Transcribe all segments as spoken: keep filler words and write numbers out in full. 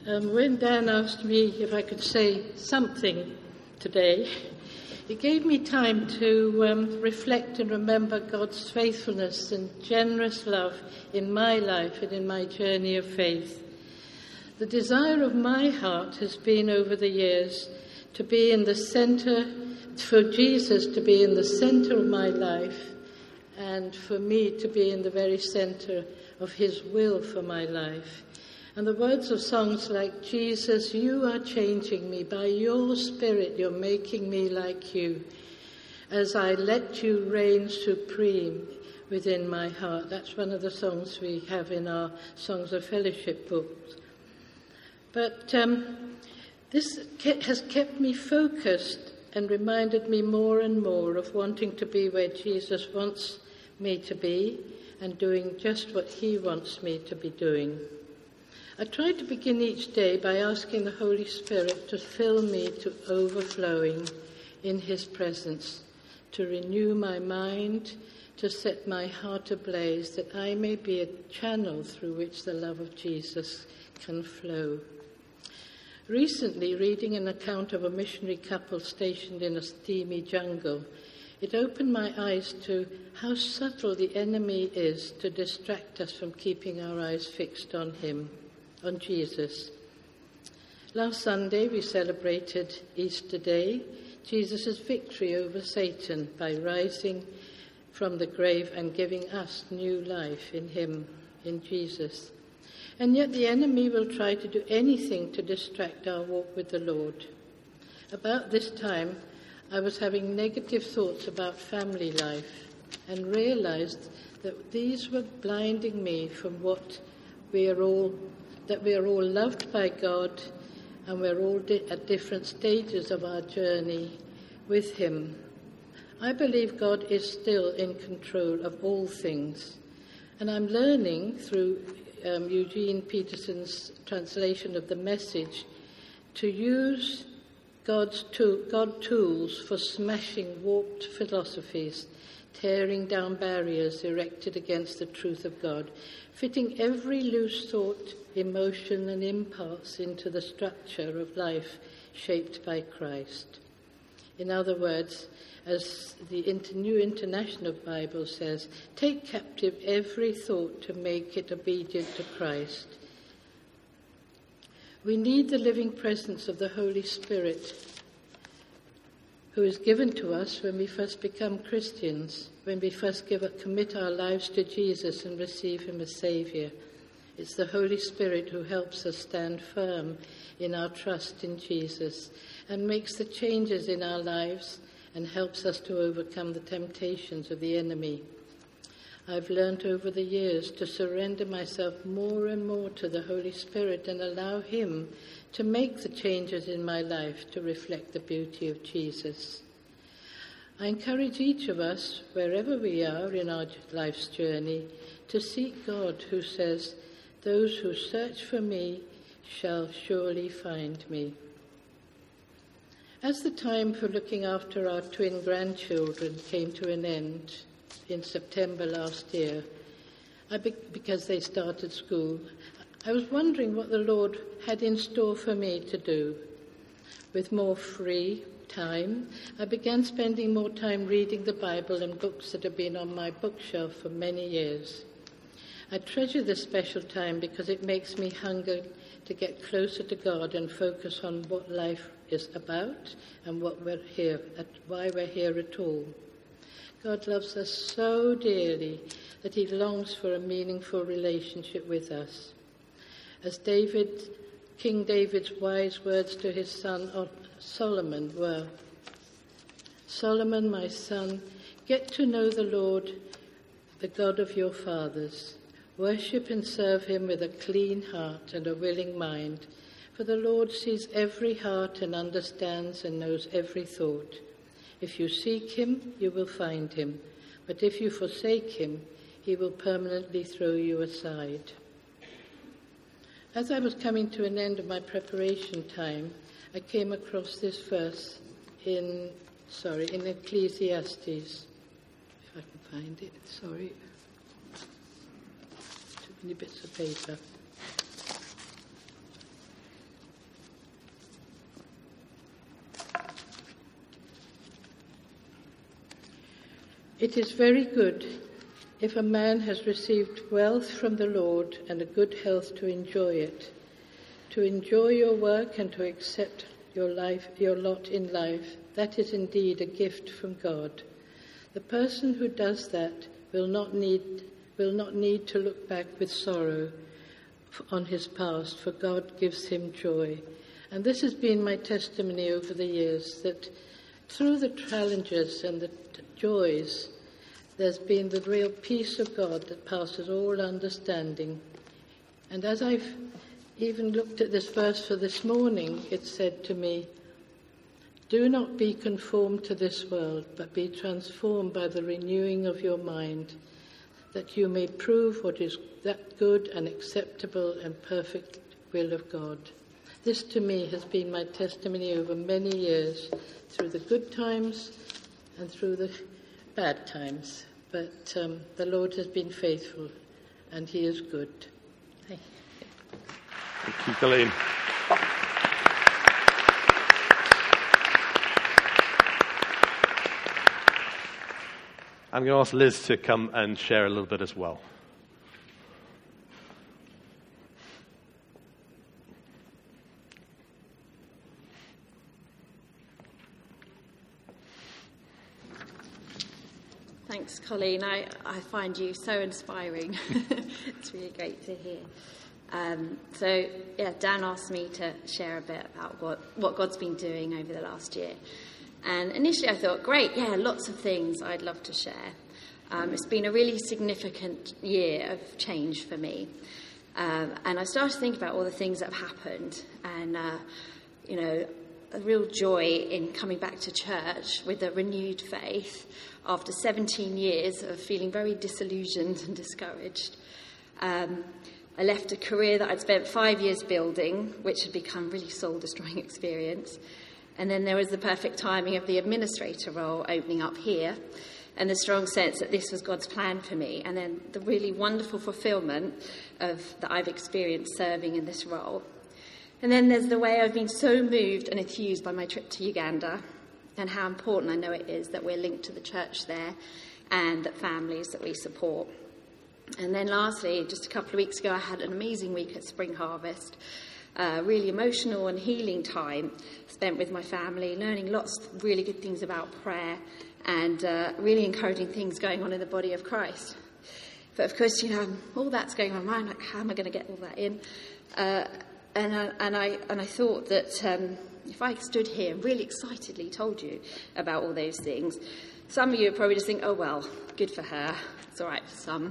Um, when Dan asked me if I could say something today, it gave me time to um, reflect and remember God's faithfulness and generous love in my life and in my journey of faith. The desire of my heart has been over the years to be in the centre, for Jesus to be in the centre of my life, and for me to be in the very centre of his will for my life. And the words of songs like, Jesus, you are changing me. By your Spirit, you're making me like you. As I let you reign supreme within my heart. That's one of the songs we have in our Songs of Fellowship books. But um, this has kept me focused and reminded me more and more of wanting to be where Jesus wants me to be and doing just what he wants me to be doing. I try to begin each day by asking the Holy Spirit to fill me to overflowing in his presence, to renew my mind, to set my heart ablaze, that I may be a channel through which the love of Jesus can flow. Recently, reading an account of a missionary couple stationed in a steamy jungle, it opened my eyes to how subtle the enemy is to distract us from keeping our eyes fixed on him. On Jesus. Last Sunday we celebrated Easter Day, Jesus' victory over Satan by rising from the grave and giving us new life in him, in Jesus. And yet the enemy will try to do anything to distract our walk with the Lord. About this time I was having negative thoughts about family life and realized that these were blinding me from what we are all that we are all loved by God and we're all di- at different stages of our journey with him. I believe God is still in control of all things. And I'm learning through um, Eugene Peterson's translation of the Message to use God's tool, God tools for smashing warped philosophies, tearing down barriers erected against the truth of God, fitting every loose thought, emotion and impulse into the structure of life shaped by Christ. In other words, as the New International Bible says, take captive every thought to make it obedient to Christ. We need the living presence of the Holy Spirit, who is given to us when we first become Christians, when we first give up, commit our lives to Jesus and receive him as Saviour. It's the Holy Spirit who helps us stand firm in our trust in Jesus and makes the changes in our lives and helps us to overcome the temptations of the enemy. I've learned over the years to surrender myself more and more to the Holy Spirit and allow him to make the changes in my life to reflect the beauty of Jesus. I encourage each of us, wherever we are in our life's journey, to seek God who says, those who search for me shall surely find me. As the time for looking after our twin grandchildren came to an end in September last year, I be- because they started school, I was wondering what the Lord had in store for me to do. With more free time, I began spending more time reading the Bible and books that have been on my bookshelf for many years. I treasure this special time because it makes me hunger to get closer to God and focus on what life is about and what we're here at, why we're here at all. God loves us so dearly that he longs for a meaningful relationship with us. As David, King David's wise words to his son Solomon were, Solomon, my son, get to know the Lord, the God of your fathers. Worship and serve him with a clean heart and a willing mind, for the Lord sees every heart and understands and knows every thought. If you seek him, you will find him, but if you forsake him, he will permanently throw you aside. As I was coming to an end of my preparation time, I came across this verse in, sorry, in Ecclesiastes. If I can find it, sorry. Too many bits of paper. It is very good if a man has received wealth from the Lord and a good health to enjoy it, to enjoy your work and to accept your life, your lot in life. That is indeed a gift from God. The person who does that will not need will not need to look back with sorrow on his past, for God gives him joy. And this has been my testimony over the years, that through the challenges and the joys, there's been the real peace of God that passes all understanding. And as I've even looked at this verse for this morning, it said to me, "Do not be conformed to this world, but be transformed by the renewing of your mind, that you may prove what is that good and acceptable and perfect will of God." This to me has been my testimony over many years, through the good times and through the bad times. But um, the Lord has been faithful and he is good. Thank you. Thank you, Colleen. I'm going to ask Liz to come and share a little bit as well. Thanks, Colleen. I, I find you so inspiring. It's really great to hear. Um, so, yeah, Dan asked me to share a bit about what, what God's been doing over the last year. And initially I thought, great, yeah, lots of things I'd love to share. Um, it's been a really significant year of change for me. Um, and I started to think about all the things that have happened. And, uh, you know, a real joy in coming back to church with a renewed faith after seventeen years of feeling very disillusioned and discouraged. Um, I left a career that I'd spent five years building, which had become a really soul-destroying experience. And then there was the perfect timing of the administrator role opening up here, and the strong sense that this was God's plan for me, and then the really wonderful fulfillment of that I've experienced serving in this role. And then there's the way I've been so moved and enthused by my trip to Uganda, and how important I know it is that we're linked to the church there and the families that we support. And then lastly, just a couple of weeks ago, I had an amazing week at Spring Harvest. Uh, really emotional and healing time spent with my family, learning lots of really good things about prayer and uh, really encouraging things going on in the body of Christ. But of course, you know, all that's going on in my mind, like, how am I going to get all that in? Uh, and, I, and, I, and I thought that um, if I stood here and really excitedly told you about all those things, some of you would probably just think, oh, well, good for her. It's all right for some.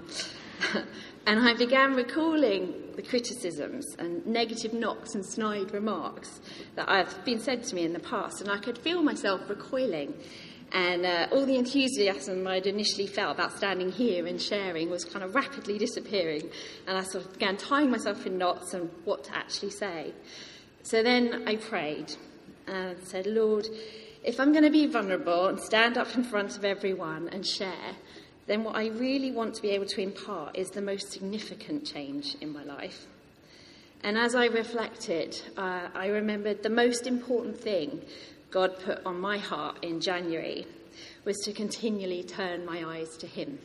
And I began recalling the criticisms and negative knocks and snide remarks that have been said to me in the past, and I could feel myself recoiling. And uh, all the enthusiasm I'd initially felt about standing here and sharing was kind of rapidly disappearing, and I sort of began tying myself in knots on what to actually say. So then I prayed and said, Lord, if I'm going to be vulnerable and stand up in front of everyone and share, then what I really want to be able to impart is the most significant change in my life. And as I reflected, uh, I remembered the most important thing God put on my heart in January was to continually turn my eyes to him.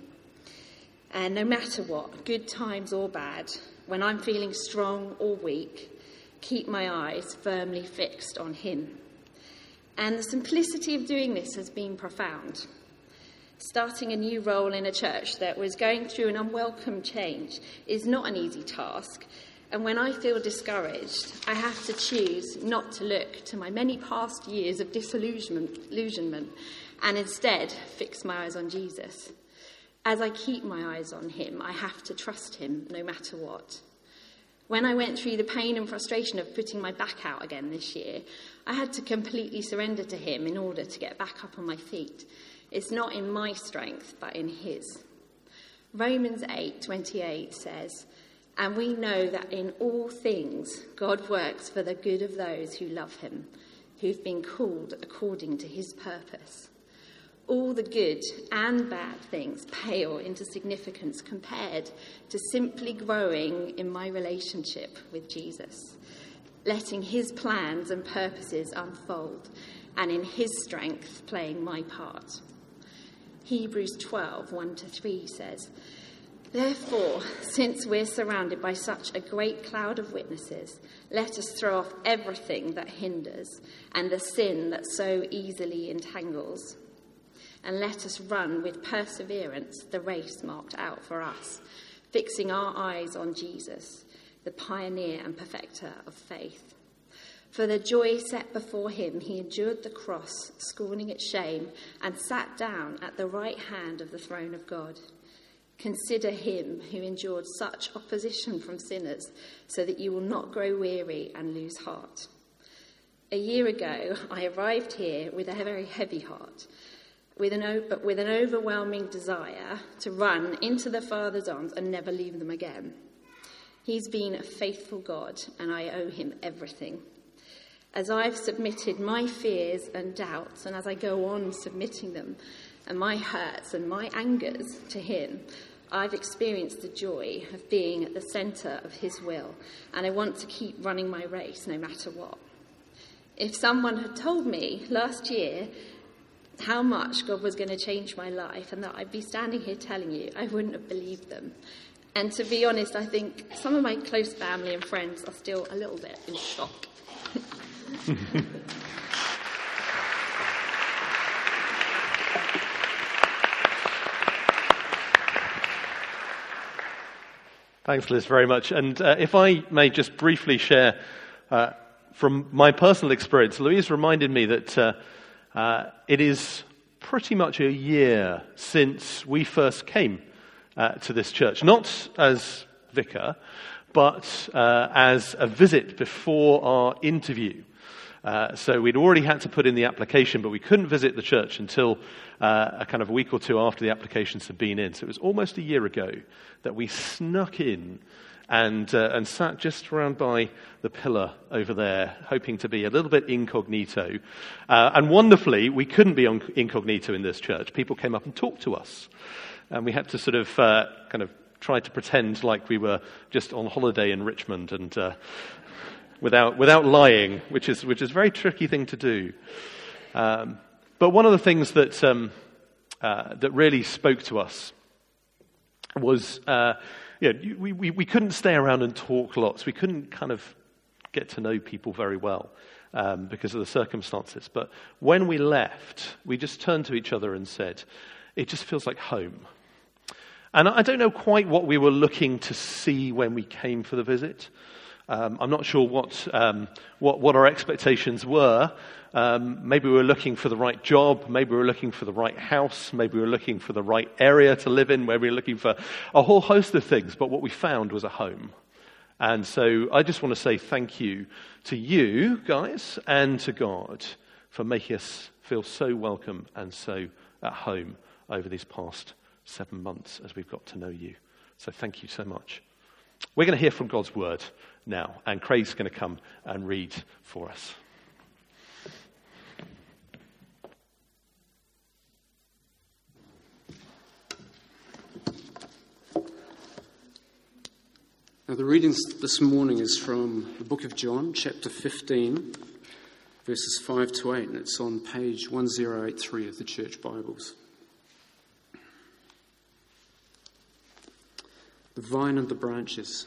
And no matter what, good times or bad, when I'm feeling strong or weak, keep my eyes firmly fixed on him. And the simplicity of doing this has been profound. Starting a new role in a church that was going through an unwelcome change is not an easy task. And when I feel discouraged, I have to choose not to look to my many past years of disillusionment and instead fix my eyes on Jesus. As I keep my eyes on him, I have to trust him no matter what. When I went through the pain and frustration of putting my back out again this year, I had to completely surrender to him in order to get back up on my feet. It's not in my strength, but in his. Romans eight twenty-eight says, and we know that in all things God works for the good of those who love him, who've been called according to his purpose. All the good and bad things pale into significance compared to simply growing in my relationship with Jesus, letting his plans and purposes unfold, and in his strength playing my part. Hebrews twelve, one to three says, "Therefore, since we're surrounded by such a great cloud of witnesses, let us throw off everything that hinders and the sin that so easily entangles. And let us run with perseverance the race marked out for us, fixing our eyes on Jesus, the pioneer and perfecter of faith. For the joy set before him, he endured the cross, scorning its shame, and sat down at the right hand of the throne of God. Consider him who endured such opposition from sinners, so that you will not grow weary and lose heart." A year ago, I arrived here with a very heavy heart, with an, but with an overwhelming desire to run into the Father's arms and never leave them again. He's been a faithful God, and I owe him everything. As I've submitted my fears and doubts, and as I go on submitting them, and my hurts and my angers to him, I've experienced the joy of being at the centre of his will, and I want to keep running my race no matter what. If someone had told me last year how much God was going to change my life and that I'd be standing here telling you, I wouldn't have believed them. And to be honest, I think some of my close family and friends are still a little bit in shock. Thanks, Liz, very much. And uh, if I may just briefly share uh, from my personal experience, Louise reminded me that uh, uh, it is pretty much a year since we first came uh, to this church, not as vicar, but uh, as a visit before our interview. Uh, so we'd already had to put in the application, but we couldn't visit the church until uh, a kind of a week or two after the applications had been in. So it was almost a year ago that we snuck in and uh, and sat just around by the pillar over there, hoping to be a little bit incognito. Uh, and wonderfully, we couldn't be on incognito in this church. People came up and talked to us, and we had to sort of uh, kind of try to pretend like we were just on holiday in Richmond and. Uh, Without without lying, which is which is a very tricky thing to do. Um, but one of the things that um, uh, that really spoke to us was, uh, you know, we, we we couldn't stay around and talk lots. We couldn't kind of get to know people very well um, because of the circumstances. But when we left, we just turned to each other and said, "It just feels like home." And I don't know quite what we were looking to see when we came for the visit. Um, I'm not sure what, um, what what our expectations were. Um, maybe we were looking for the right job. Maybe we were looking for the right house. Maybe we were looking for the right area to live in. Maybe we were looking for a whole host of things. But what we found was a home. And so I just want to say thank you to you guys and to God for making us feel so welcome and so at home over these past seven months as we've got to know you. So thank you so much. We're going to hear from God's word now, and Craig's going to come and read for us. Now, the readings this morning is from the book of John, chapter fifteen, verses five to eight, and it's on page one oh eight three of the Church Bibles. The vine and the branches.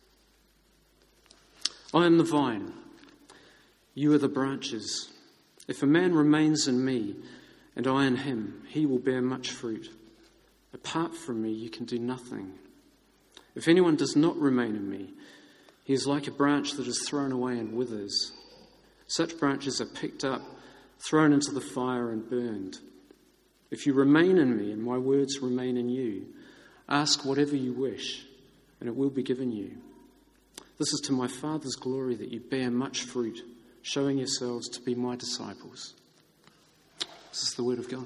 I am the vine, you are the branches. If a man remains in me and I in him, he will bear much fruit. Apart from me, you can do nothing. If anyone does not remain in me, he is like a branch that is thrown away and withers. Such branches are picked up, thrown into the fire and burned. If you remain in me and my words remain in you, ask whatever you wish, and it will be given you. This is to my Father's glory that you bear much fruit, showing yourselves to be my disciples. This is the word of God.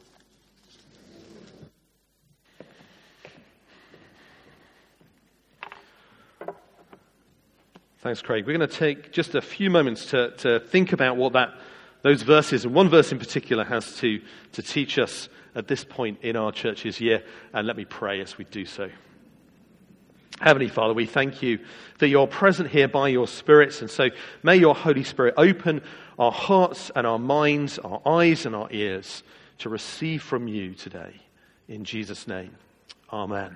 Thanks, Craig. We're going to take just a few moments to, to think about what that those verses, and one verse in particular, has to, to teach us at this point in our church's year. And let me pray as we do so. Heavenly Father, we thank you that you're present here by your spirits, and so may your Holy Spirit open our hearts and our minds, our eyes and our ears to receive from you today. In Jesus' name, amen.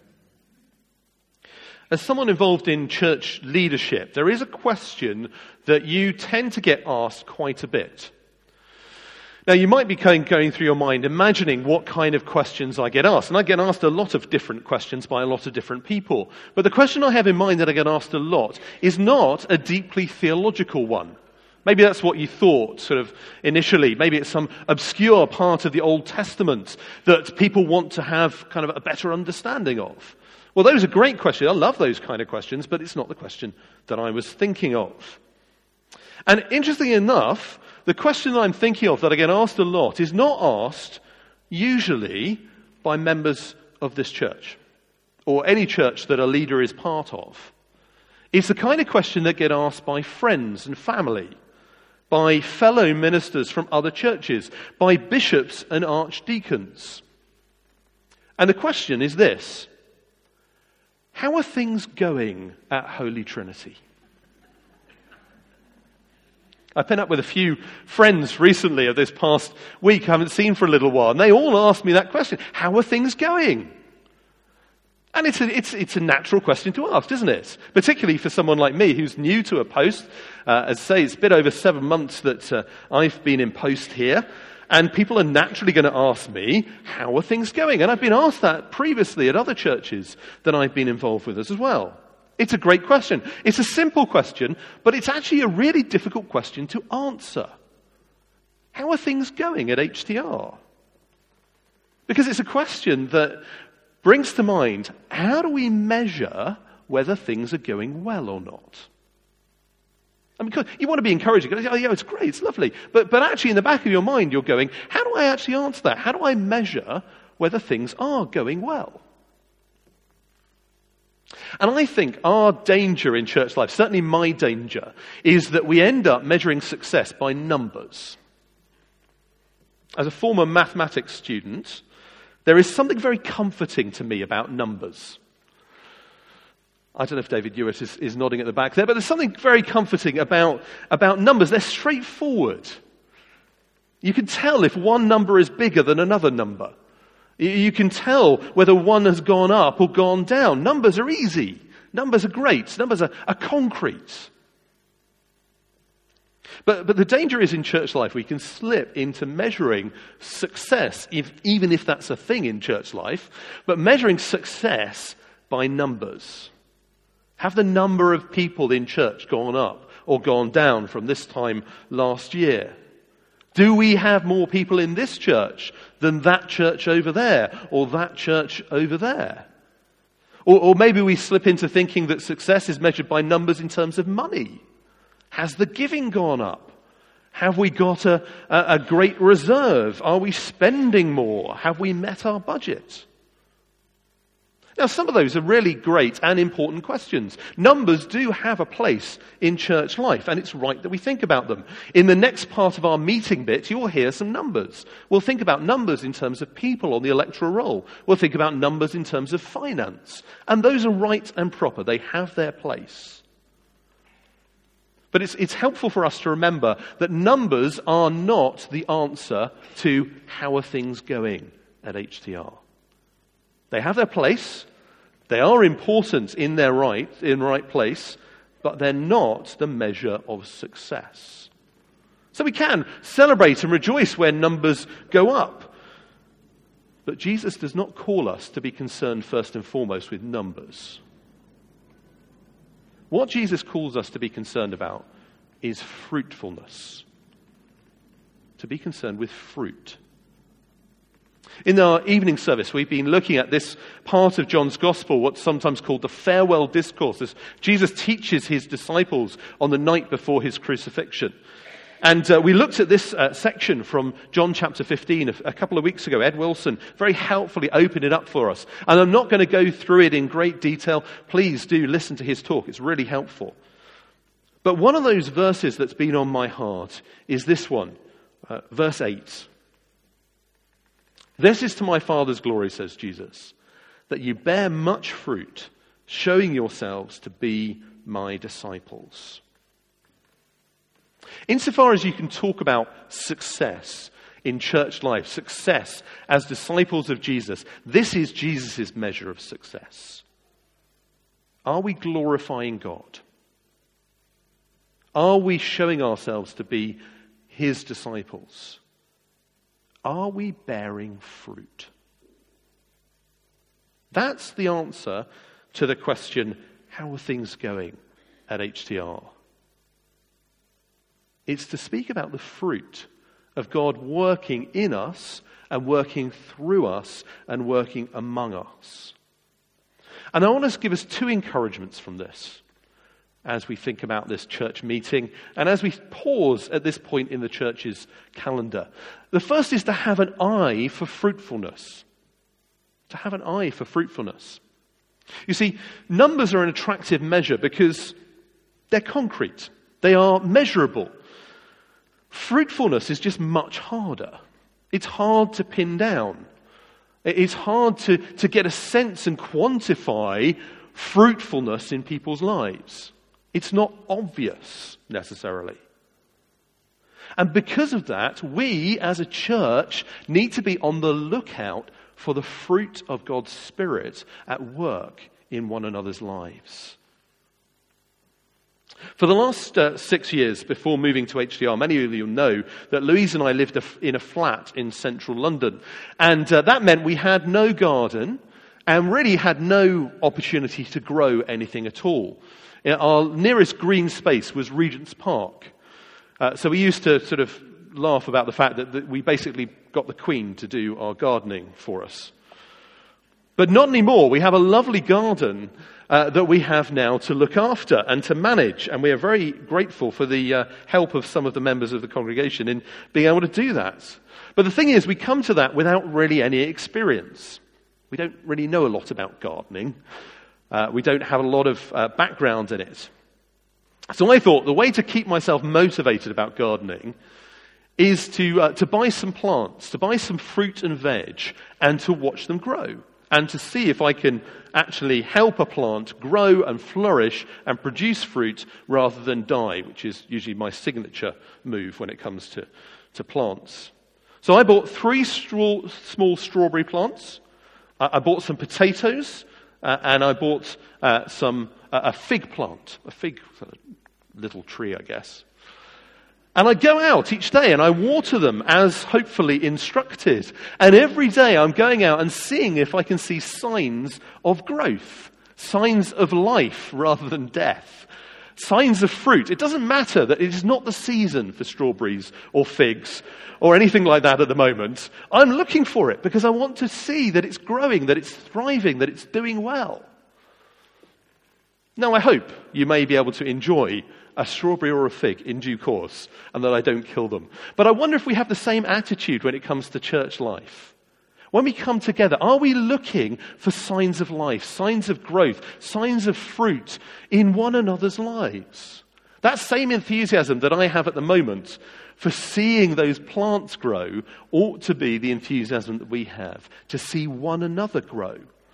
As someone involved in church leadership, there is a question that you tend to get asked quite a bit. Now, you might be going, going through your mind, imagining what kind of questions I get asked. And I get asked a lot of different questions by a lot of different people. But the question I have in mind that I get asked a lot is not a deeply theological one. Maybe that's what you thought sort of initially. Maybe it's some obscure part of the Old Testament that people want to have kind of a better understanding of. Well, those are great questions. I love those kind of questions, but it's not the question that I was thinking of. And interestingly enough, the question that I'm thinking of that I get asked a lot is not asked usually by members of this church or any church that a leader is part of. It's the kind of question that get asked by friends and family, by fellow ministers from other churches, by bishops and archdeacons. And the question is this: how are things going at Holy Trinity? I've been up with a few friends recently of this past week I haven't seen for a little while, and they all asked me that question. How are things going? And it's a, it's, it's a natural question to ask, isn't it? Particularly for someone like me who's new to a post. Uh, as I say, it's a bit over seven months that uh, I've been in post here. And people are naturally going to ask me, how are things going? And I've been asked that previously at other churches that I've been involved with as well. It's a great question. It's a simple question, but it's actually a really difficult question to answer. How are things going at H T R? Because it's a question that brings to mind, how do we measure whether things are going well or not? I mean, you want to be encouraging. Oh, yeah, it's great, it's lovely. But, but actually in the back of your mind, you're going, how do I actually answer that? How do I measure whether things are going well? And I think our danger in church life, certainly my danger, is that we end up measuring success by numbers. As a former mathematics student, there is something very comforting to me about numbers. I don't know if David Hewitt is, is nodding at the back there, but there's something very comforting about, about numbers. They're straightforward. You can tell if one number is bigger than another number. You can tell whether one has gone up or gone down. Numbers are easy. Numbers are great. Numbers are, are concrete. But, but the danger is in church life we can slip into measuring success, if, even if that's a thing in church life, but measuring success by numbers. Have the number of people in church gone up or gone down from this time last year? Do we have more people in this church than that church over there or that church over there? Or, or maybe we slip into thinking that success is measured by numbers in terms of money. Has the giving gone up? Have we got a, a, a great reserve? Are we spending more? Have we met our budget? Now, some of those are really great and important questions. Numbers do have a place in church life, and it's right that we think about them. In the next part of our meeting bit, you'll hear some numbers. We'll think about numbers in terms of people on the electoral roll. We'll think about numbers in terms of finance. And those are right and proper. They have their place. But it's, it's helpful for us to remember that numbers are not the answer to how are things going at H T R. They have their place. They are important in their right, in right place, but they're not the measure of success. So we can celebrate and rejoice when numbers go up. But Jesus does not call us to be concerned first and foremost with numbers. What Jesus calls us to be concerned about is fruitfulness. To be concerned with fruit. In our evening service, we've been looking at this part of John's Gospel, what's sometimes called the farewell discourse, as Jesus teaches his disciples on the night before his crucifixion. And uh, we looked at this uh, section from John chapter fifteen a, a couple of weeks ago. Ed Wilson very helpfully opened it up for us. And I'm not going to go through it in great detail. Please do listen to his talk. It's really helpful. But one of those verses that's been on my heart is this one, uh, verse eight. This is to my Father's glory, says Jesus, that you bear much fruit, showing yourselves to be my disciples. Insofar as you can talk about success, in church life, success as disciples of Jesus, this is Jesus' measure of success. Are we glorifying God? Are we showing ourselves to be his disciples? Are we bearing fruit? That's the answer to the question, how are things going at H T R? It's to speak about the fruit of God working in us and working through us and working among us. And I want to give us two encouragements from this as we think about this church meeting and as we pause at this point in the church's calendar. The first is to have an eye for fruitfulness. To have an eye for fruitfulness. You see, numbers are an attractive measure because they're concrete. They are measurable. Fruitfulness is just much harder. It's hard to pin down. It's hard to, to get a sense and quantify fruitfulness in people's lives. It's not obvious necessarily. And because of that, we as a church need to be on the lookout for the fruit of God's Spirit at work in one another's lives. For the last uh, six years before moving to H T R, many of you know that Louise and I lived a, in a flat in central London. And uh, that meant we had no garden and really had no opportunity to grow anything at all. Our nearest green space was Regent's Park. Uh, so we used to sort of laugh about the fact that, that we basically got the Queen to do our gardening for us. But not anymore. We have a lovely garden uh, that we have now to look after and to manage. And we are very grateful for the uh, help of some of the members of the congregation in being able to do that. But the thing is, we come to that without really any experience. We don't really know a lot about gardening. Uh, we don't have a lot of uh, background in it. So I thought the way to keep myself motivated about gardening is to uh, to buy some plants, to buy some fruit and veg, and to watch them grow, and to see if I can actually help a plant grow and flourish and produce fruit rather than die, which is usually my signature move when it comes to, to plants. So I bought three straw, small strawberry plants. I, I bought some potatoes, uh, and I bought uh, some uh, a fig plant, a fig little tree, I guess. And I go out each day and I water them as hopefully instructed. And every day I'm going out and seeing if I can see signs of growth, signs of life rather than death, signs of fruit. It doesn't matter that it is not the season for strawberries or figs or anything like that at the moment. I'm looking for it because I want to see that it's growing, that it's thriving, that it's doing well. Now I hope you may be able to enjoy a strawberry or a fig in due course, and that I don't kill them. But I wonder if we have the same attitude when it comes to church life. When we come together, are we looking for signs of life, signs of growth, signs of fruit in one another's lives? That same enthusiasm that I have at the moment for seeing those plants grow ought to be the enthusiasm that we have to see one another grow.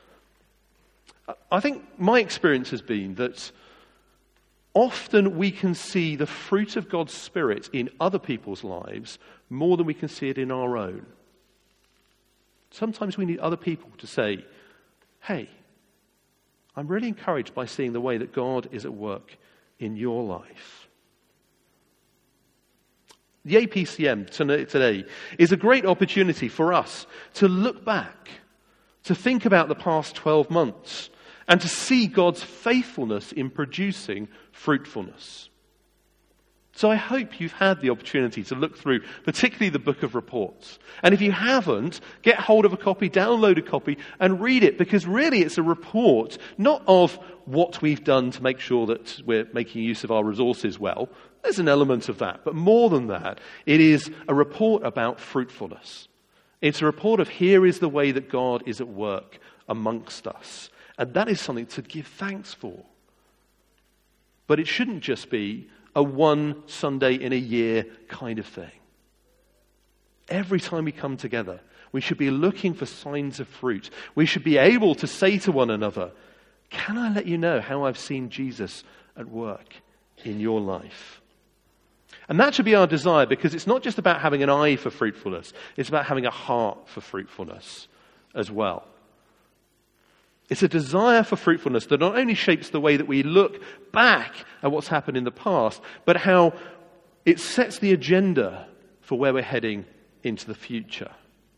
I think my experience has been that often we can see the fruit of God's Spirit in other people's lives more than we can see it in our own. Sometimes we need other people to say, hey, I'm really encouraged by seeing the way that God is at work in your life. The A P C M today is a great opportunity for us to look back, to think about the past twelve months, and to see God's faithfulness in producing fruitfulness. So I hope you've had the opportunity to look through, particularly the book of reports. And if you haven't, get hold of a copy, download a copy, and read it, because really it's a report, not of what we've done to make sure that we're making use of our resources well. There's an element of that. But more than that, it is a report about fruitfulness. It's a report of here is the way that God is at work amongst us. And that is something to give thanks for. But it shouldn't just be a one Sunday in a year kind of thing. Every time we come together, we should be looking for signs of fruit. We should be able to say to one another, can I let you know how I've seen Jesus at work in your life? And that should be our desire, because it's not just about having an eye for fruitfulness, it's about having a heart for fruitfulness as well. It's a desire for fruitfulness that not only shapes the way that we look back at what's happened in the past, but how it sets the agenda for where we're heading into the future.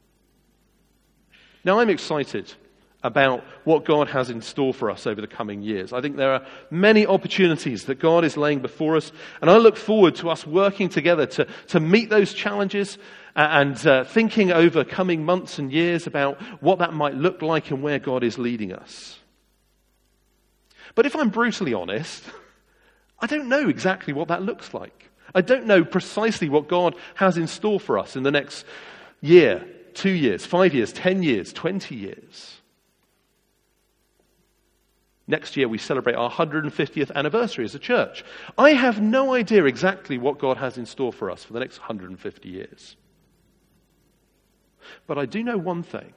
Now, I'm excited about what God has in store for us over the coming years. I think there are many opportunities that God is laying before us, and I look forward to us working together to, to meet those challenges and uh, thinking over coming months and years about what that might look like and where God is leading us. But if I'm brutally honest, I don't know exactly what that looks like. I don't know precisely what God has in store for us in the next year, two years, five years, ten years, twenty years. Next year we celebrate our one hundred fiftieth anniversary as a church. I have no idea exactly what God has in store for us for the next one hundred fifty years. But I do know one thing.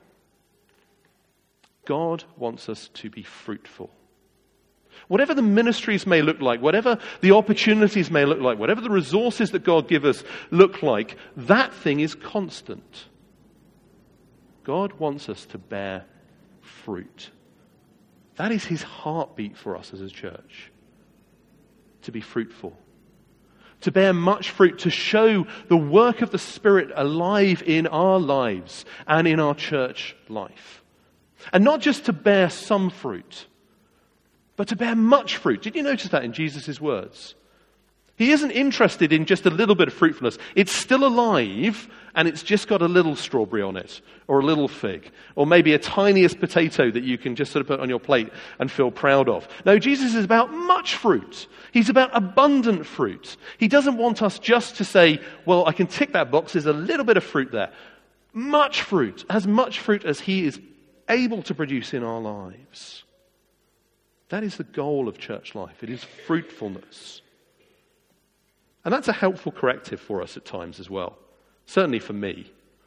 God wants us to be fruitful. Whatever the ministries may look like, whatever the opportunities may look like, whatever the resources that God gives us look like, that thing is constant. God wants us to bear fruit. That is his heartbeat for us as a church. To be fruitful. To bear much fruit, to show the work of the Spirit alive in our lives and in our church life. And not just to bear some fruit, but to bear much fruit. Did you notice that in Jesus' words? He isn't interested in just a little bit of fruitfulness. It's still alive, and it's just got a little strawberry on it, or a little fig, or maybe a tiniest potato that you can just sort of put on your plate and feel proud of. No, Jesus is about much fruit. He's about abundant fruit. He doesn't want us just to say, well, I can tick that box, there's a little bit of fruit there. Much fruit, as much fruit as he is able to produce in our lives. That is the goal of church life. It is fruitfulness. And that's a helpful corrective for us at times as well. Certainly for me.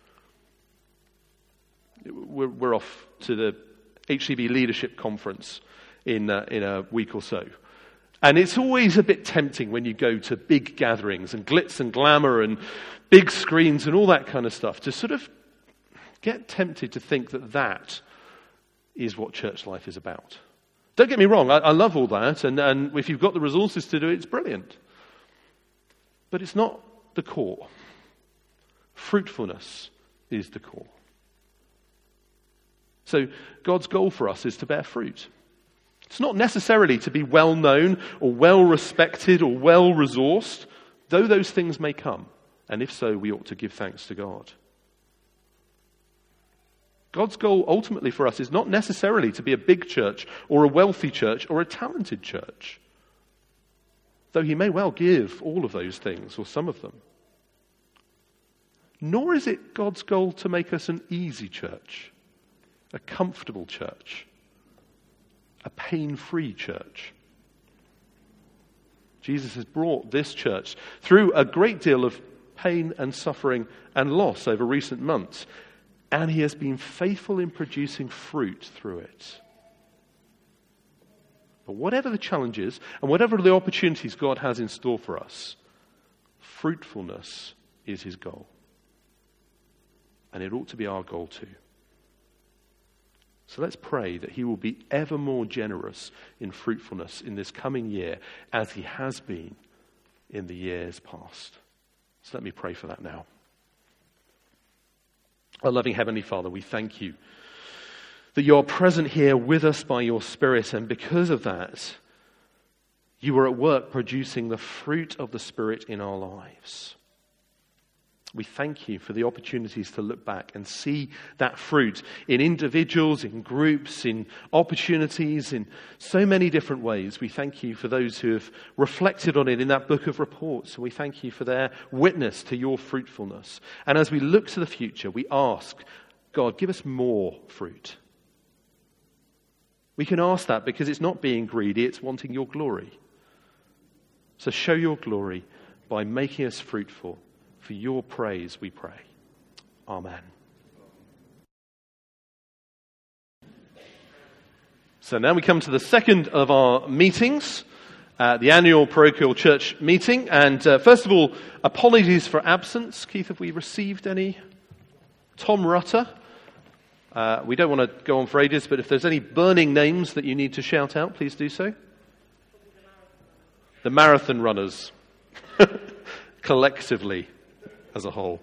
We're, we're off to the H C B Leadership Conference in, uh, in a week or so. And it's always a bit tempting when you go to big gatherings and glitz and glamour and big screens and all that kind of stuff to sort of get tempted to think that that is what church life is about. Don't get me wrong, I, I love all that, and, and if you've got the resources to do it, it's brilliant. But it's not the core. Fruitfulness is the core. So God's goal for us is to bear fruit. It's not necessarily to be well known or well respected or well resourced, though those things may come. And if so, we ought to give thanks to God. God's goal ultimately for us is not necessarily to be a big church or a wealthy church or a talented church. Though he may well give all of those things or some of them. Nor is it God's goal to make us an easy church, a comfortable church, a pain-free church. Jesus has brought this church through a great deal of pain and suffering and loss over recent months. And he has been faithful in producing fruit through it. But whatever the challenges and whatever the opportunities God has in store for us, fruitfulness is his goal. And it ought to be our goal too. So let's pray that he will be ever more generous in fruitfulness in this coming year as he has been in the years past. So let me pray for that now. Our loving Heavenly Father, we thank you that you are present here with us by your Spirit, and because of that, you are at work producing the fruit of the Spirit in our lives. We thank you for the opportunities to look back and see that fruit in individuals, in groups, in opportunities, in so many different ways. We thank you for those who have reflected on it in that book of reports. And we thank you for their witness to your fruitfulness. And as we look to the future, we ask, God, give us more fruit. We can ask that because it's not being greedy, it's wanting your glory. So show your glory by making us fruitful. For your praise, we pray. Amen. So now we come to the second of our meetings. uh, the annual parochial church meeting. And uh, first of all, apologies for absence. Keith, have we received any? Tom Rutter. Uh, we don't want to go on for ages, but if there's any burning names that you need to shout out, please do so. The marathon runners, collectively, as a whole.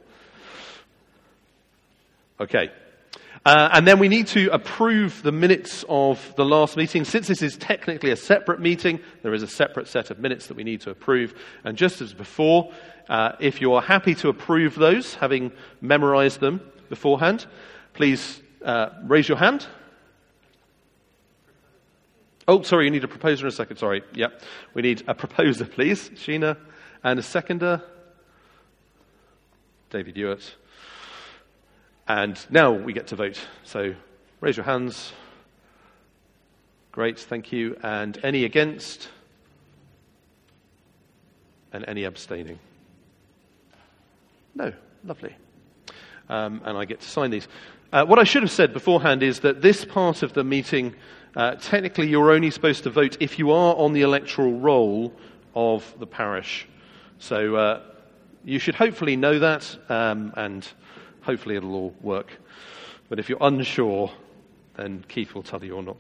Okay. Uh, and then we need to approve the minutes of the last meeting. Since this is technically a separate meeting, there is a separate set of minutes that we need to approve. And just as before, uh, if you are happy to approve those, having memorized them beforehand, please uh, raise your hand. Oh, sorry, you need a proposer in a second. Sorry, yep. We need a proposer, please. Sheena. And a seconder. David Ewart. And now we get to vote. So raise your hands. Great, thank you. And any against? And any abstaining? No, lovely. Um, and I get to sign these. Uh, what I should have said beforehand is that this part of the meeting, uh, technically you're only supposed to vote if you are on the electoral roll of the parish. So uh, you should hopefully know that, um, and hopefully it'll all work. But if you're unsure, then Keith will tell you or not.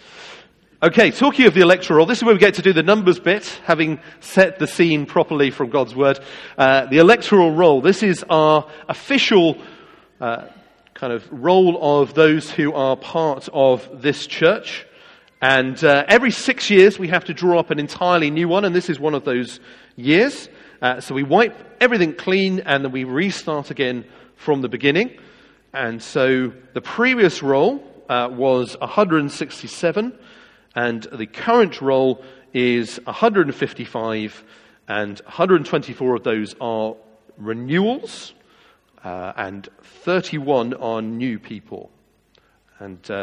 Okay, talking of the electoral roll, this is where we get to do the numbers bit, having set the scene properly from God's word. Uh, the electoral roll, this is our official uh, kind of roll of those who are part of this church. And uh, every six years we have to draw up an entirely new one, and this is one of those years. Uh, so we wipe everything clean and then we restart again from the beginning. And so the previous roll uh, was one hundred sixty-seven, and the current roll is one hundred fifty-five, and one hundred twenty-four of those are renewals, uh, and thirty-one are new people. And uh,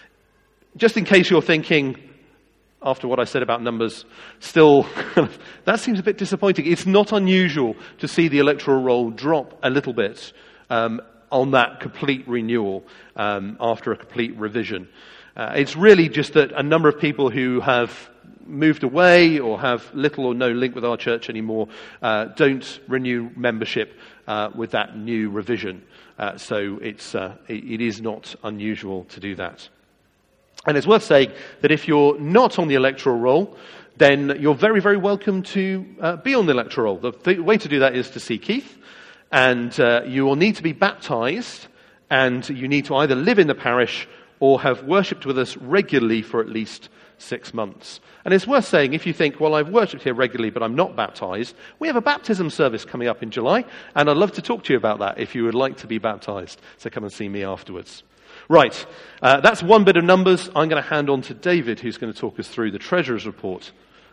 just in case you're thinking, after what I said about numbers, still, that seems a bit disappointing. It's not unusual to see the electoral roll drop a little bit um, on that complete renewal um, after a complete revision. Uh, it's really just that a number of people who have moved away or have little or no link with our church anymore uh, don't renew membership uh, with that new revision. Uh, so it's uh, it, it is not unusual to do that. And it's worth saying that if you're not on the electoral roll, then you're very, very welcome to uh, be on the electoral roll. The, the way to do that is to see Keith, and uh, you will need to be baptized, and you need to either live in the parish or have worshipped with us regularly for at least six months. And it's worth saying, if you think, well, I've worshipped here regularly, but I'm not baptized, we have a baptism service coming up in July, and I'd love to talk to you about that if you would like to be baptized. So come and see me afterwards. Right, uh, that's one bit of numbers. I'm going to hand on to David, who's going to talk us through the Treasurer's Report.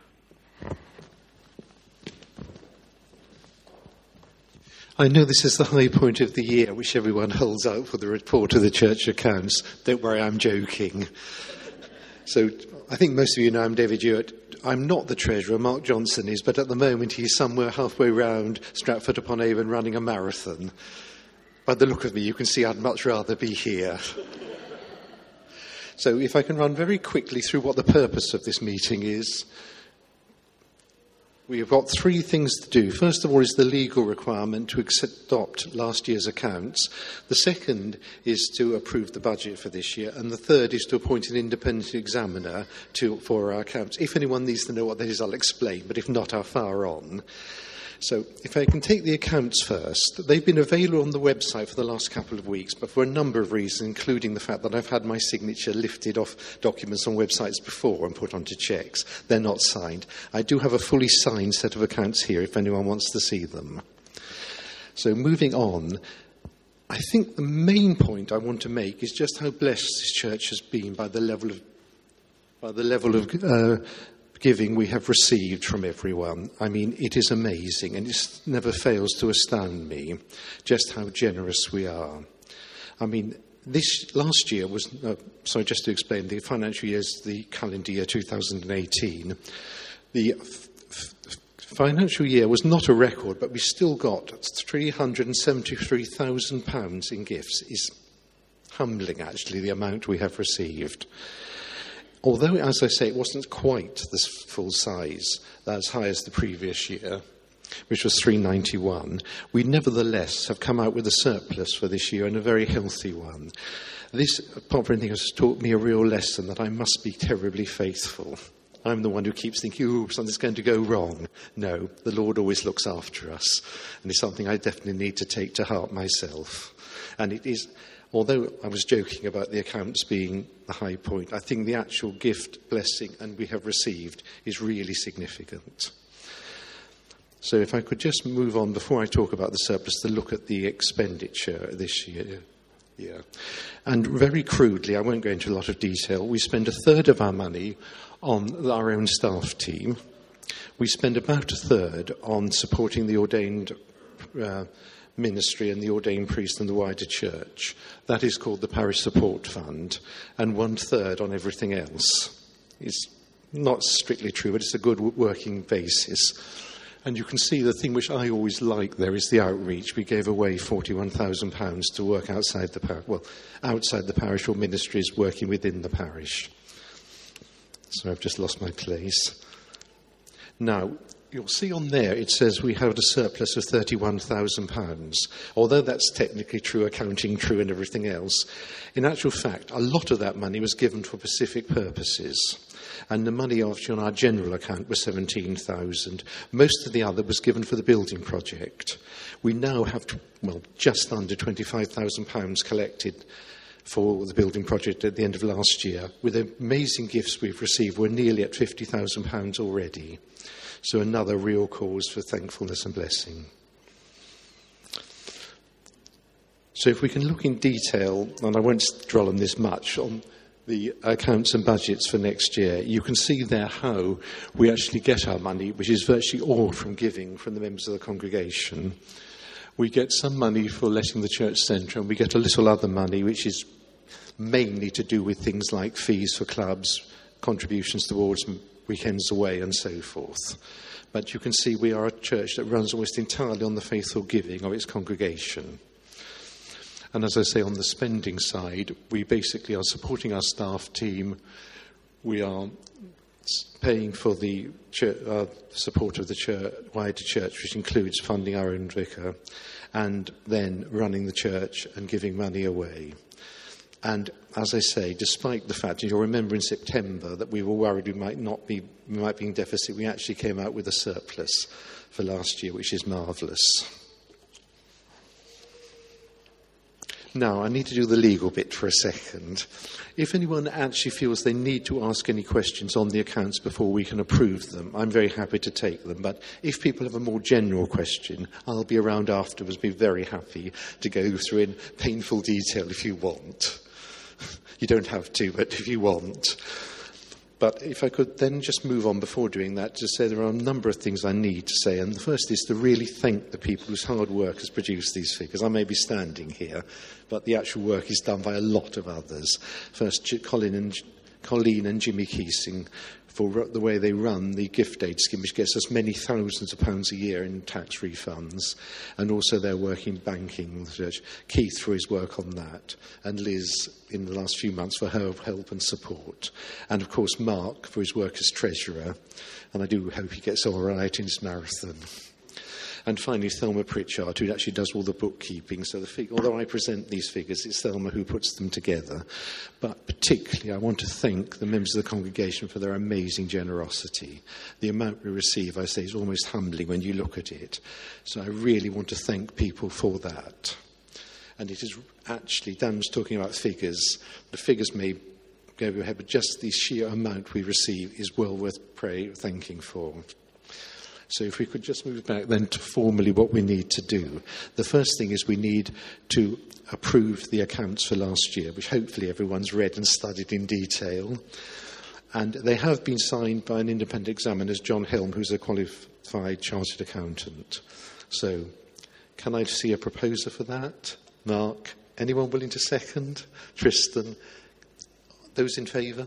I know this is the high point of the year, which everyone holds out for the report of the church accounts. Don't worry, I'm joking. So I think most of you know I'm David Ewart. I'm not the treasurer, Mark Johnson is, but at the moment he's somewhere halfway round Stratford-upon-Avon running a marathon. By the look of me, you can see I'd much rather be here. So if I can run very quickly through what the purpose of this meeting is. We've got three things to do. First of all is the legal requirement to adopt last year's accounts. The second is to approve the budget for this year. And the third is to appoint an independent examiner to, for our accounts. If anyone needs to know what that is, I'll explain, but if not, I'll fire on. So if I can take the accounts first, they've been available on the website for the last couple of weeks, but for a number of reasons, including the fact that I've had my signature lifted off documents on websites before and put onto cheques. They're not signed. I do have a fully signed set of accounts here if anyone wants to see them. So moving on, I think the main point I want to make is just how blessed this church has been by the level of, by the level of uh, giving we have received from everyone. I mean, it is amazing, and it never fails to astound me just how generous we are. I mean, this last year was, uh, sorry, just to explain, the financial year is the calendar year two thousand eighteen. The f- f- financial year was not a record, but we still got three hundred seventy-three thousand pounds in gifts. It's humbling, actually, the amount we have received. although, as I say, it wasn't quite this full size, as high as the previous year, which was three ninety-one, we nevertheless have come out with a surplus for this year, and a very healthy one. This, apart from anything, has taught me a real lesson that I must be terribly faithful. I'm the one who keeps thinking, oh, something's going to go wrong. No, the Lord always looks after us, and it's something I definitely need to take to heart myself. And it is, although I was joking about the accounts being the high point, I think the actual gift, blessing, and we have received is really significant. So if I could just move on, before I talk about the surplus, to look at the expenditure this year. Yeah. And very crudely, I won't go into a lot of detail, we spend a third of our money on our own staff team. We spend about a third on supporting the ordained uh, ministry and the ordained priest and the wider church. That is called the Parish Support Fund. And one third on everything else. It's not strictly true, but it's a good working basis. And you can see the thing which I always like there is the outreach. We gave away forty-one thousand pounds to work outside the parish, well, outside the parish, or ministries working within the parish. So I've just lost my place. Now, you'll see on there it says we had a surplus of thirty-one thousand pounds. Although that's technically true, accounting true and everything else, in actual fact, a lot of that money was given for specific purposes. And the money on our general account was seventeen thousand. Most of the other was given for the building project. We now have, well, just under twenty-five thousand pounds collected for the building project at the end of last year. With the amazing gifts we've received, we're nearly at fifty thousand pounds already. So another real cause for thankfulness and blessing. So if we can look in detail, and I won't dwell on this much, on the accounts and budgets for next year, you can see there how we actually get our money, which is virtually all from giving from the members of the congregation. We get some money for letting the church centre, and we get a little other money, which is mainly to do with things like fees for clubs, contributions towards weekends away, and so forth. But you can see we are a church that runs almost entirely on the faithful giving of its congregation. And as I say, on the spending side, we basically are supporting our staff team. We are paying for the church, uh, support of the church, wider church, which includes funding our own vicar, and then running the church and giving money away. And as I say, despite the fact, you'll remember in September that we were worried we might not be, we might be in deficit, we actually came out with a surplus for last year, which is marvellous. Now, I need to do the legal bit for a second. If anyone actually feels they need to ask any questions on the accounts before we can approve them, I'm very happy to take them. But if people have a more general question, I'll be around afterwards, be very happy to go through in painful detail if you want. You don't have to, but if you want. But if I could then just move on before doing that to say there are a number of things I need to say. And the first is to really thank the people whose hard work has produced these figures. I may be standing here, but the actual work is done by a lot of others. First, Colin and, Colleen and Jimmy Keesing for the way they run the gift aid scheme, which gets us many thousands of pounds a year in tax refunds, and also their work in banking. Keith for his work on that, and Liz in the last few months for her help and support, and of course Mark for his work as treasurer, and I do hope he gets all right in his marathon. And finally, Thelma Pritchard, who actually does all the bookkeeping. So the fig- although I present these figures, it's Thelma who puts them together. But particularly, I want to thank the members of the congregation for their amazing generosity. The amount we receive, I say, is almost humbling when you look at it. So I really want to thank people for that. And it is actually, Dan was talking about figures. The figures may go over your head, but just the sheer amount we receive is well worth pray, thanking for. So if we could just move back then to formally what we need to do. The first thing is we need to approve the accounts for last year, which hopefully everyone's read and studied in detail. And they have been signed by an independent examiner, John Helm, who's a qualified chartered accountant. So can I see a proposer for that? Mark? Anyone willing to second? Tristan? Those in favour?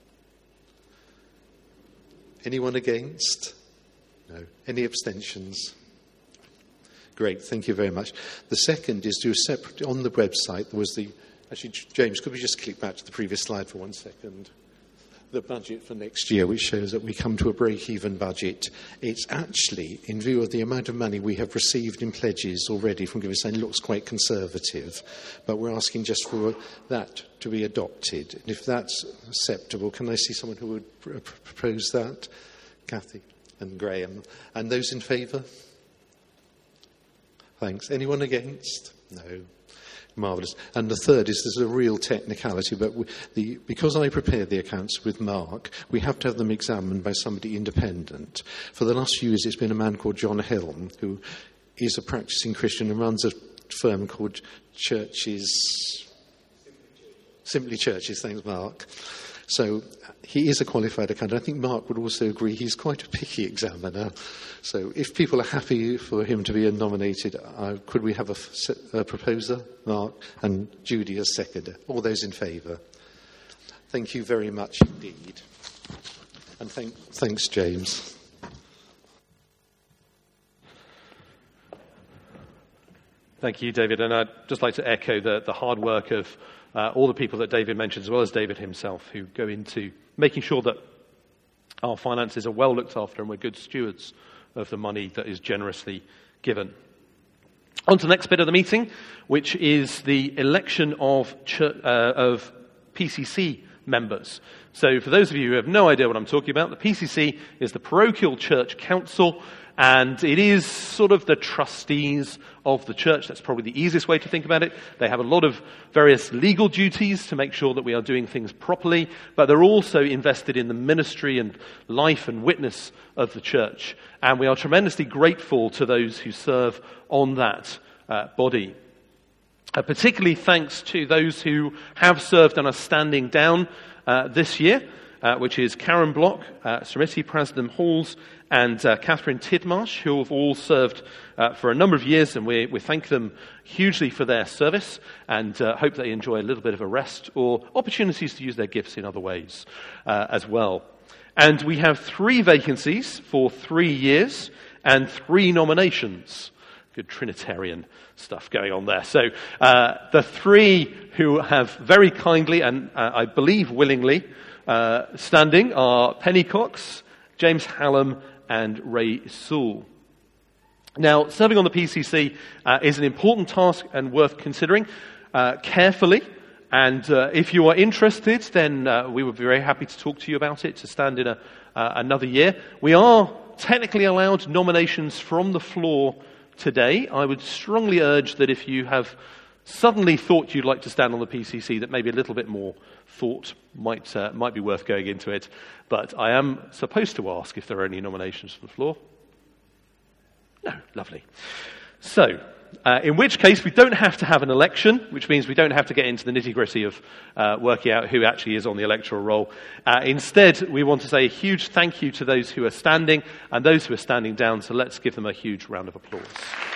Anyone against? No. Any abstentions? Great, thank you very much. The second is to a separate, on the website, there was the, actually, James, could we just click back to the previous slide for one second? the budget for next year, which shows that we come to a break-even budget, it's actually, in view of the amount of money we have received in pledges already from givers, saying looks quite conservative, but we're asking just for that to be adopted. And if that's acceptable, can I see someone who would pr- propose that? Kathy and Graham. And those in favour? Thanks. Anyone against? No. Marvellous. And the third is there's a real technicality, but we, the, because I prepared the accounts with Mark, we have to have them examined by somebody independent. For the last few years, it's been a man called John Helm, who is a practicing Christian and runs a firm called Churches... Simply Churches, thanks, Mark. So he is a qualified accountant. I think Mark would also agree he's quite a picky examiner. So if people are happy for him to be nominated, uh, could we have a, a proposer? Mark and Judy as seconder. All those in favour? Thank you very much indeed. And thank, thanks, James. Thank you, David. And I'd just like to echo the, the hard work of uh, all the people that David mentioned, as well as David himself, who go into making sure that our finances are well looked after and we're good stewards of the money that is generously given. On to the next bit of the meeting, which is the election of church, uh, of P C C members. So for those of you who have no idea what I'm talking about, the P C C is the Parochial Church Council, and it is sort of the trustees of the church. That's probably the easiest way to think about it. They have a lot of various legal duties to make sure that we are doing things properly, but they're also invested in the ministry and life and witness of the church. And we are tremendously grateful to those who serve on that uh, body. Uh, particularly thanks to those who have served and are standing down uh, this year, uh, which is Karen Block, uh, Srimiti Prasnam Halls, and uh, Catherine Tidmarsh, who have all served uh, for a number of years, and we, we thank them hugely for their service and uh, hope they enjoy a little bit of a rest or opportunities to use their gifts in other ways uh, as well. And we have three vacancies for three years and three nominations. Good Trinitarian stuff going on there. So uh, the three who have very kindly and uh, I believe willingly uh, standing are Penny Cox, James Hallam, and Ray Sewell. Now, serving on the P C C uh, is an important task and worth considering uh, carefully. And uh, if you are interested, then uh, we would be very happy to talk to you about it, to stand in a, uh, another year. We are technically allowed nominations from the floor today. I would strongly urge that if you have suddenly thought you'd like to stand on the P C C, that maybe a little bit more thought might uh, might be worth going into it. But I am supposed to ask if there are any nominations from the floor. No, lovely. So, uh, in which case we don't have to have an election, which means we don't have to get into the nitty-gritty of uh, working out who actually is on the electoral roll. Uh, instead, we want to say a huge thank you to those who are standing and those who are standing down, so let's give them a huge round of applause.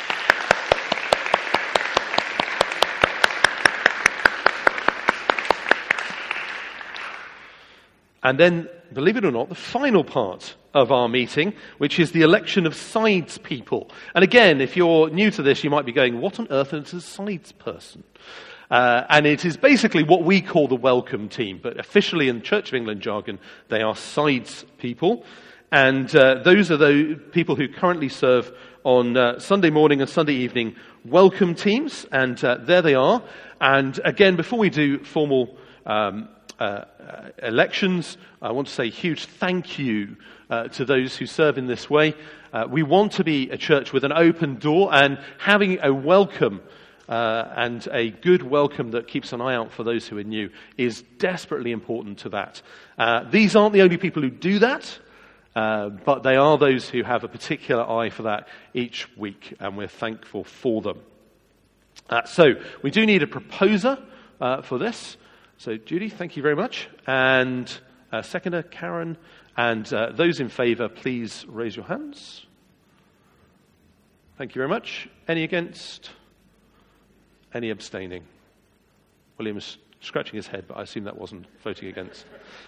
And then, believe it or not, the final part of our meeting, which is the election of sides people. And again, if you're new to this, you might be going, what on earth is a sides person? Uh, and it is basically what we call the welcome team, but officially in Church of England jargon, they are sides people. And uh, those are the people who currently serve on uh, Sunday morning and Sunday evening welcome teams, and uh, there they are. And again, before we do formal um Uh, uh, elections, I want to say a huge thank you uh, to those who serve in this way. Uh, we want to be a church with an open door, and having a welcome uh, and a good welcome that keeps an eye out for those who are new is desperately important to that. Uh, these aren't the only people who do that, uh, but they are those who have a particular eye for that each week, and we're thankful for them. Uh, so we do need a proposer uh, for this. So, Judy, thank you very much. And uh, seconder, Karen. And uh, those in favour, please raise your hands. Thank you very much. Any against? Any abstaining? William is scratching his head, but I assume that wasn't voting against.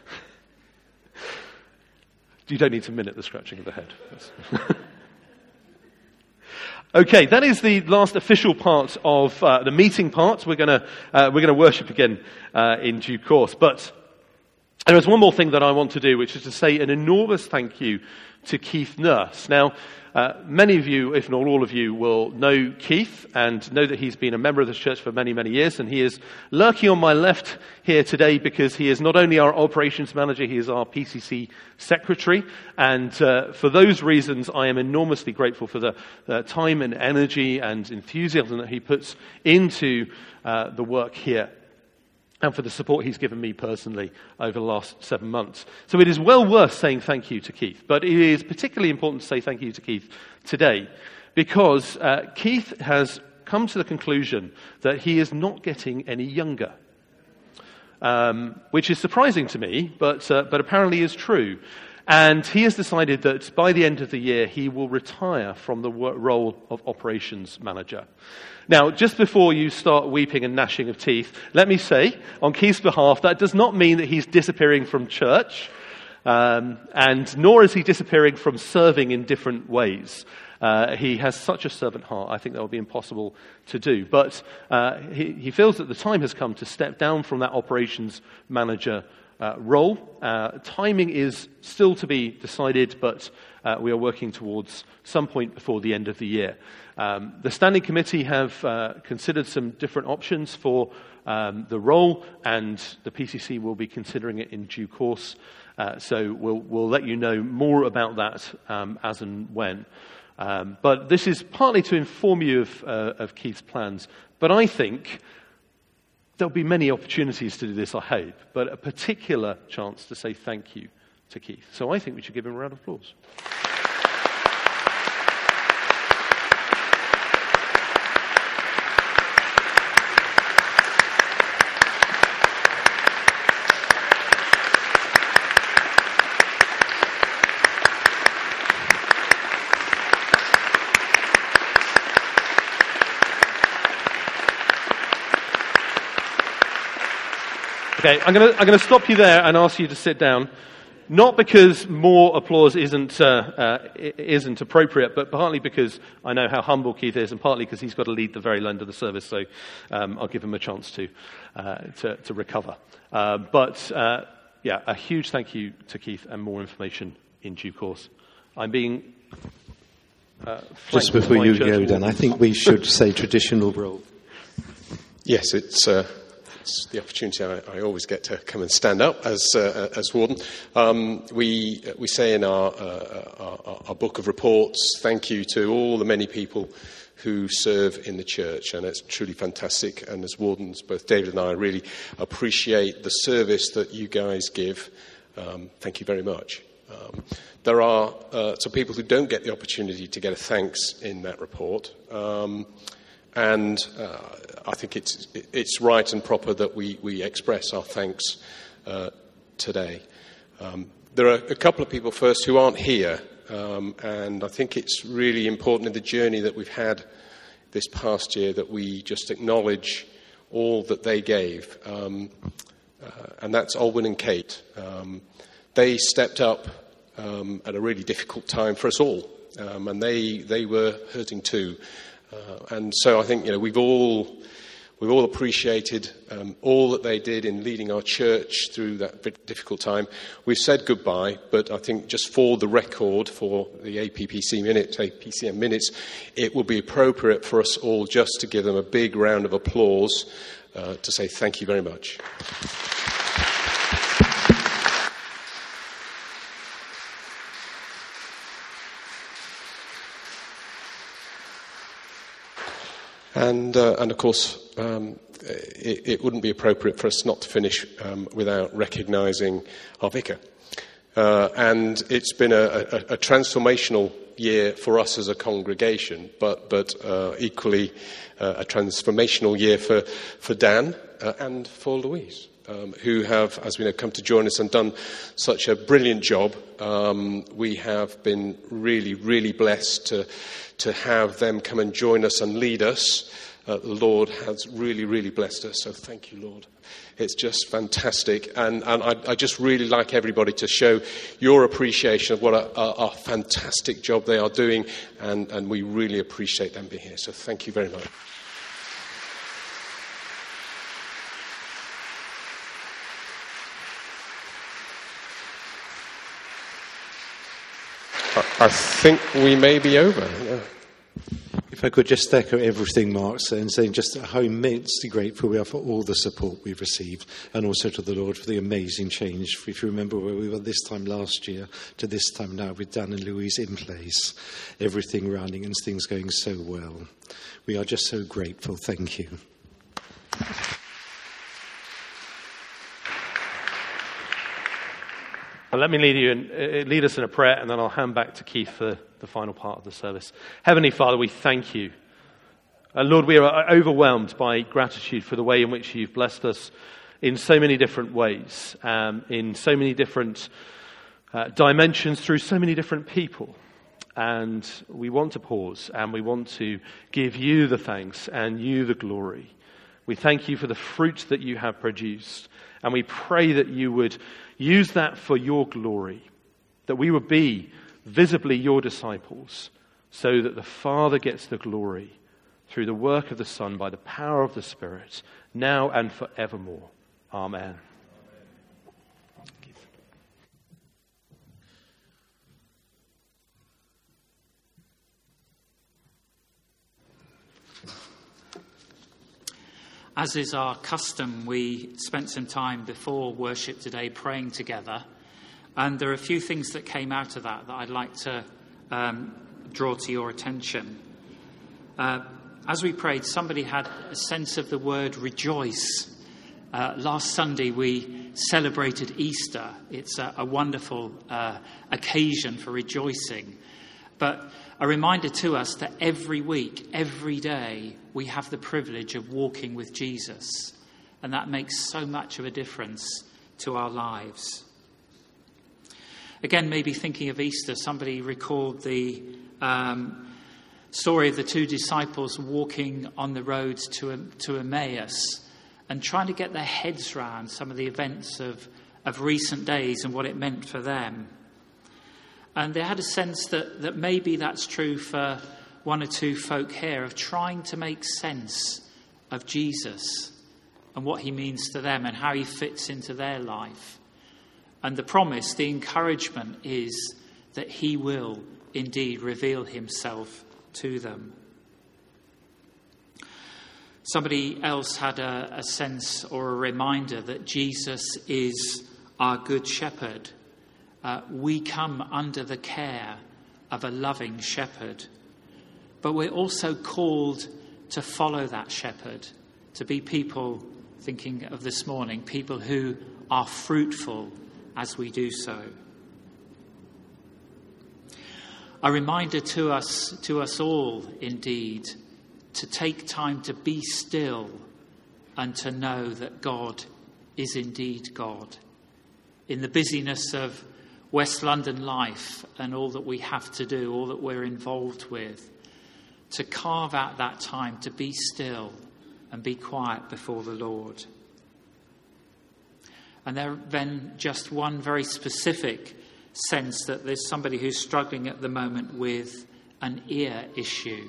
You don't need to minute the scratching of the head. Okay, that is the last official part of uh, the meeting part. We're going to uh, we're going to worship again uh, in due course. But There is one more thing that I want to do, which is to say an enormous thank you to Keith Nurse. Now, uh, many of you, if not all of you, will know Keith and know that he's been a member of this church for many, many years, and he is lurking on my left here today because he is not only our operations manager, he is our P C C secretary, and uh, for those reasons I am enormously grateful for the uh, time and energy and enthusiasm that he puts into uh, the work here, and for the support he's given me personally over the last seven months. So it is well worth saying thank you to Keith, but it is particularly important to say thank you to Keith today, because uh, Keith has come to the conclusion that he is not getting any younger, um, which is surprising to me, but, uh, but apparently is true. And he has decided that by the end of the year, he will retire from the work role of operations manager. Now, just before you start weeping and gnashing of teeth, let me say, on Keith's behalf, that does not mean that he's disappearing from church, um, and nor is he disappearing from serving in different ways. Uh, he has such a servant heart, I think that would be impossible to do. But uh, he, he feels that the time has come to step down from that operations manager Uh, role. Uh, timing is still to be decided, but uh, we are working towards some point before the end of the year. Um, the Standing Committee have uh, considered some different options for um, the role, and the P C C will be considering it in due course. Uh, so we'll, we'll let you know more about that um, as and when. Um, but this is partly to inform you of, uh, of Keith's plans. But I think there'll be many opportunities to do this, I hope, but a particular chance to say thank you to Keith. So I think we should give him a round of applause. Okay, I'm going to I'm going to stop you there and ask you to sit down, not because more applause isn't uh, uh, isn't appropriate, but partly because I know how humble Keith is, and partly because he's got to lead the very end of the service. So um, I'll give him a chance to uh, to, to recover. Uh, but uh, yeah, a huge thank you to Keith, and more information in due course. I'm being uh, just before you go, Dan, I think we should say traditional role. Yes, it's. Uh It's the opportunity I, I always get to come and stand up as uh, as warden. Um, we we say in our, uh, our our book of reports, thank you to all the many people who serve in the church, and it's truly fantastic. And as wardens, both David and I really appreciate the service that you guys give. Um, thank you very much. Um, there are uh, some people who don't get the opportunity to get a thanks in that report. Um, And uh, I think it's it's right and proper that we, we express our thanks uh, today. Um, there are a couple of people first who aren't here, um, and I think it's really important in the journey that we've had this past year that we just acknowledge all that they gave. Um, uh, and that's Olwyn and Kate. Um, they stepped up um, at a really difficult time for us all, um, and they they were hurting too. Uh, and so I think, you know, we've all we've all appreciated um, all that they did in leading our church through that difficult time. We've said goodbye, but I think just for the record, for the A P P C minutes, A P C M minutes, it would be appropriate for us all just to give them a big round of applause uh, to say thank you very much. And, uh, and of course, um, it, it wouldn't be appropriate for us not to finish um, without recognising our vicar. Uh, and it's been a, a, a transformational year for us as a congregation, but, but uh, equally uh, a transformational year for, for Dan uh, and for Louise, um, who have, as we know, come to join us and done such a brilliant job. Um, we have been really, really blessed to to have them come and join us and lead us. Uh, the Lord has really, really blessed us. So thank you, Lord. It's just fantastic. And, and I, I just really like everybody to show your appreciation of what a, a, a fantastic job they are doing. And, and we really appreciate them being here. So thank you very much. I think we may be over. Yeah. If I could just echo everything Mark said, and saying just how immensely grateful we are for all the support we've received, and also to the Lord for the amazing change. If you remember where we were this time last year to this time now with Dan and Louise in place, everything running and things going so well. We are just so grateful. Thank you. Well, let me lead you in, uh, lead us in a prayer, and then I'll hand back to Keith for the final part of the service. Heavenly Father, we thank you. Uh, Lord, we are overwhelmed by gratitude for the way in which you've blessed us in so many different ways, um, in so many different uh, dimensions, through so many different people. And we want to pause, and we want to give you the thanks and you the glory. We thank you for the fruit that you have produced, and we pray that you would use that for your glory, that we would be visibly your disciples, so that the Father gets the glory through the work of the Son by the power of the Spirit, now and forevermore. Amen. As is our custom, we spent some time before worship today praying together, and there are a few things that came out of that that I'd like to um, draw to your attention. Uh, as we prayed, somebody had a sense of the word rejoice. Uh, last Sunday we celebrated Easter. It's a, a wonderful uh, occasion for rejoicing. But a reminder to us that every week, every day, we have the privilege of walking with Jesus. And that makes so much of a difference to our lives. Again, maybe thinking of Easter, somebody recalled the um, story of the two disciples walking on the road to, to Emmaus and trying to get their heads round some of the events of, of recent days and what it meant for them. And they had a sense that, that maybe that's true for one or two folk here, of trying to make sense of Jesus and what he means to them and how he fits into their life. And the promise, the encouragement is that he will indeed reveal himself to them. Somebody else had a, a sense or a reminder that Jesus is our good shepherd. Uh, we come under the care of a loving shepherd. But we're also called to follow that shepherd, to be people, thinking of this morning, people who are fruitful as we do so. A reminder to us, to us all, indeed, to take time to be still and to know that God is indeed God. In the busyness of West London life and all that we have to do, all that we're involved with, to carve out that time to be still and be quiet before the Lord. And there then just one very specific sense that there's somebody who's struggling at the moment with an ear issue.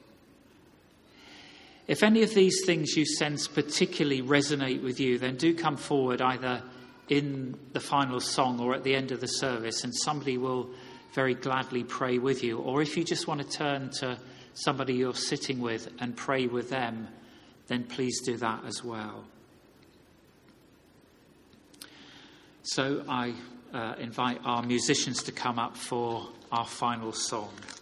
If any of these things you sense particularly resonate with you, then do come forward either in the final song or at the end of the service, and somebody will very gladly pray with you. Or if you just want to turn to somebody you're sitting with and pray with them, then please do that as well. So I uh, invite our musicians to come up for our final song.